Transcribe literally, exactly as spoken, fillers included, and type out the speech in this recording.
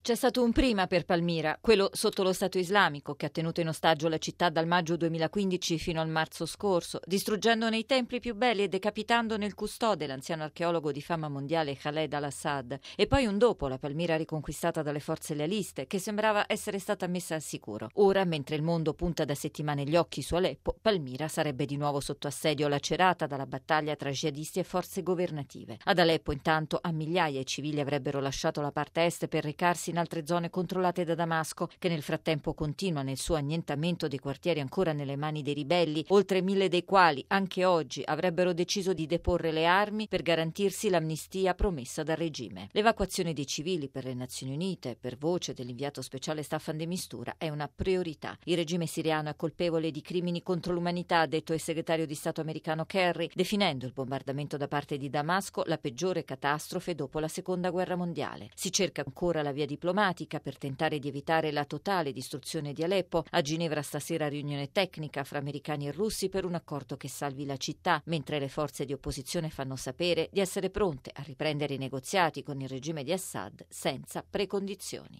C'è stato un prima per Palmira, quello sotto lo Stato islamico, che ha tenuto in ostaggio la città dal maggio duemilaquindici fino al marzo scorso, distruggendone i templi più belli e decapitandone il custode, l'anziano archeologo di fama mondiale Khaled al-Assad. E poi un dopo, la Palmira riconquistata dalle forze lealiste, che sembrava essere stata messa al sicuro. Ora, mentre il mondo punta da settimane gli occhi su Aleppo, Palmira sarebbe di nuovo sotto assedio, lacerata dalla battaglia tra jihadisti e forze governative. Ad Aleppo, intanto, a migliaia i civili avrebbero lasciato la parte est per recarsi in altre zone controllate da Damasco, che nel frattempo continua nel suo annientamento dei quartieri ancora nelle mani dei ribelli, oltre mille dei quali anche oggi avrebbero deciso di deporre le armi per garantirsi l'amnistia promessa dal regime. L'evacuazione dei civili per le Nazioni Unite, per voce dell'inviato speciale Staffan de Mistura, è una priorità. Il regime siriano è colpevole di crimini contro l'umanità, ha detto il segretario di Stato americano Kerry, definendo il bombardamento da parte di Damasco la peggiore catastrofe dopo la seconda guerra mondiale. Si cerca ancora la via diplomatica per tentare di evitare la totale distruzione di Aleppo. A Ginevra stasera riunione tecnica fra americani e russi per un accordo che salvi la città, mentre le forze di opposizione fanno sapere di essere pronte a riprendere i negoziati con il regime di Assad senza precondizioni.